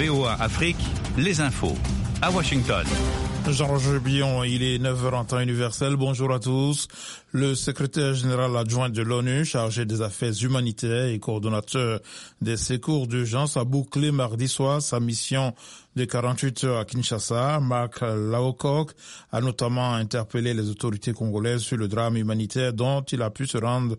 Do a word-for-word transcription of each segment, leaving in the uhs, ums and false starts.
V O A Afrique, les infos. À Washington. Jean-Roger Billon, il est neuf heures en temps universel. Bonjour à tous. Le secrétaire général adjoint de l'ONU, chargé des affaires humanitaires et coordonnateur des secours d'urgence, a bouclé mardi soir sa mission de quarante-huit heures à Kinshasa. Marc Lowcock a notamment interpellé les autorités congolaises sur le drame humanitaire dont il a pu se rendre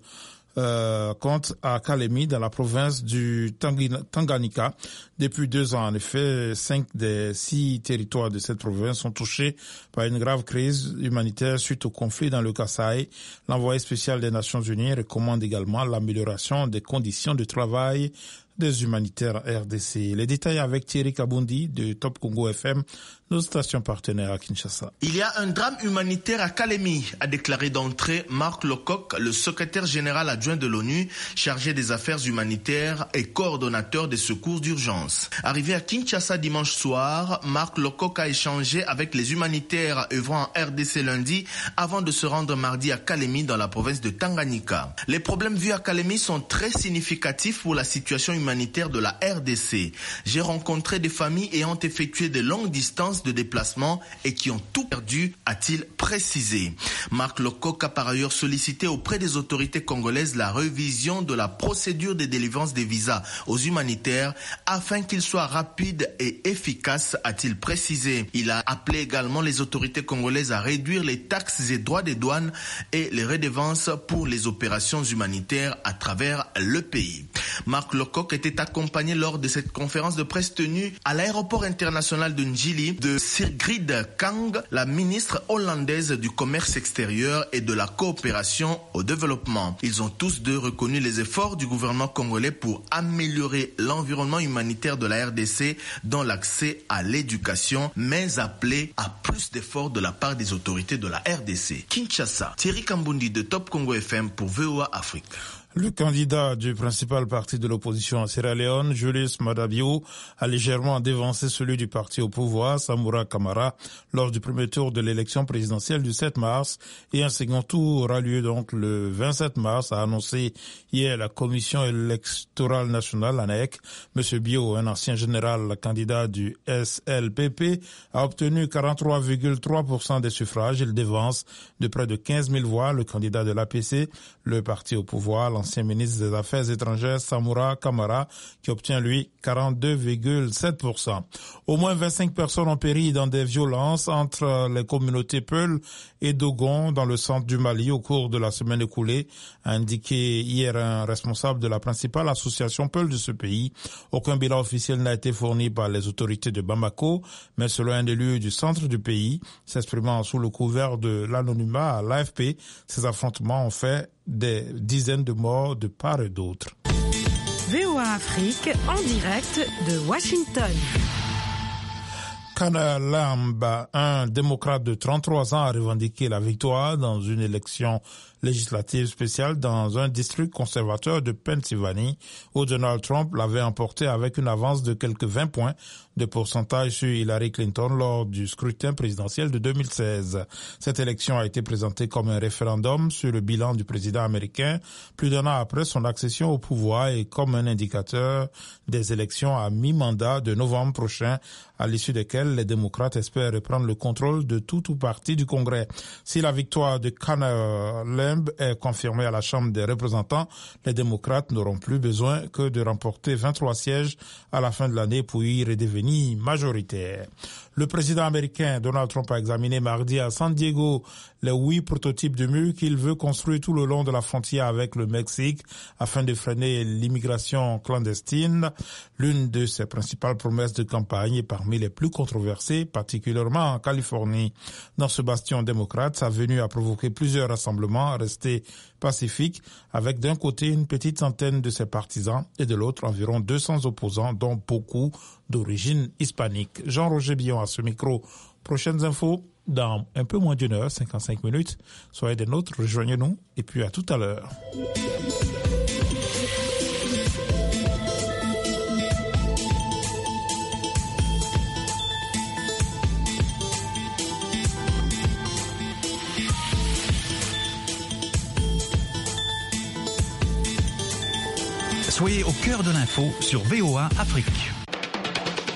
Euh, compte à Kalemi, dans la province du Tanganyika. Depuis deux ans, en effet, cinq des six territoires de cette province sont touchés par une grave crise humanitaire suite au conflit dans le Kasaï. L'envoyé spécial des Nations Unies recommande également l'amélioration des conditions de travail des humanitaires R D C. Les détails avec Thierry Kabundi de Top Congo F M, nos stations partenaires à Kinshasa. Il y a un drame humanitaire à Kalemi, a déclaré d'entrée Marc Lowcock, le secrétaire général adjoint de l'ONU, chargé des affaires humanitaires et coordonnateur des secours d'urgence. Arrivé à Kinshasa dimanche soir, Marc Lowcock a échangé avec les humanitaires œuvrant en R D C lundi avant de se rendre mardi à Kalemi dans la province de Tanganyika. Les problèmes vus à Kalemi sont très significatifs pour la situation humanitaire de la R D C. J'ai rencontré des familles ayant effectué de longues distances de déplacement et qui ont tout perdu, a-t-il précisé. Marc Lowcock a par ailleurs sollicité auprès des autorités congolaises la révision de la procédure de délivrance des visas aux humanitaires afin qu'il soit rapide et efficace, a-t-il précisé. Il a appelé également les autorités congolaises à réduire les taxes et droits des douanes et les redevances pour les opérations humanitaires à travers le pays. Marc Lowcock était accompagné lors de cette conférence de presse tenue à l'aéroport international de Njili de Sigrid Kang, la ministre hollandaise du commerce extérieur et de la coopération au développement. Ils ont tous deux reconnu les efforts du gouvernement congolais pour améliorer l'environnement humanitaire de la R D C dans l'accès à l'éducation, mais appelé à plus d'efforts de la part des autorités de la R D C. Kinshasa, Thierry Kambundi de Top Congo F M pour V O A Afrique. Le candidat du principal parti de l'opposition à Sierra Leone, Julius Maada Bio, a légèrement dévancé celui du parti au pouvoir, Samura Kamara, lors du premier tour de l'élection présidentielle du sept mars, et un second tour aura lieu donc le vingt-sept mars, a annoncé hier la commission électorale nationale, l'A N E C. Monsieur Bio, un ancien général candidat du S L P P, a obtenu quarante-trois virgule trois pour cent des suffrages. Il dévance de près de quinze mille voix le candidat de l'A P C, le parti au pouvoir, l'ancien ministre des Affaires étrangères Samura Kamara, qui obtient lui quarante-deux virgule sept pour cent. Au moins vingt-cinq personnes ont péri dans des violences entre les communautés Peul et Dogon dans le centre du Mali au cours de la semaine écoulée, a indiqué hier un responsable de la principale association Peul de ce pays. Aucun bilan officiel n'a été fourni par les autorités de Bamako, mais selon un élu du centre du pays, s'exprimant sous le couvert de l'anonymat à l'A F P, ces affrontements ont fait des dizaines de morts de part et d'autre. V O A Afrique en direct de Washington. Kana Lamba, un démocrate de trente-trois ans, a revendiqué la victoire dans une élection législative spéciale dans un district conservateur de Pennsylvanie où Donald Trump l'avait emporté avec une avance de quelques vingt points de pourcentage sur Hillary Clinton lors du scrutin présidentiel de deux mille seize. Cette élection a été présentée comme un référendum sur le bilan du président américain plus d'un an après son accession au pouvoir et comme un indicateur des élections à mi-mandat de novembre prochain, à l'issue desquelles les démocrates espèrent reprendre le contrôle de tout ou partie du Congrès. Si la victoire de Kana Lamb est confirmée à la Chambre des représentants, les démocrates n'auront plus besoin que de remporter vingt-trois sièges à la fin de l'année pour y redevenir majoritaire. Le président américain Donald Trump a examiné mardi à San Diego les huit prototypes de murs qu'il veut construire tout le long de la frontière avec le Mexique afin de freiner l'immigration clandestine. L'une de ses principales promesses de campagne est parmi les plus controversées, particulièrement en Californie. Dans ce bastion démocrate, sa venue a provoqué plusieurs rassemblements restés pacifiques, avec d'un côté une petite centaine de ses partisans et de l'autre environ deux cents opposants, dont beaucoup d'origine hispanique. Jean-Roger Billon à ce micro. Prochaines infos dans un peu moins d'une heure, cinquante-cinq minutes. Soyez des nôtres, rejoignez-nous et puis à tout à l'heure. Soyez au cœur de l'info sur V O A Afrique.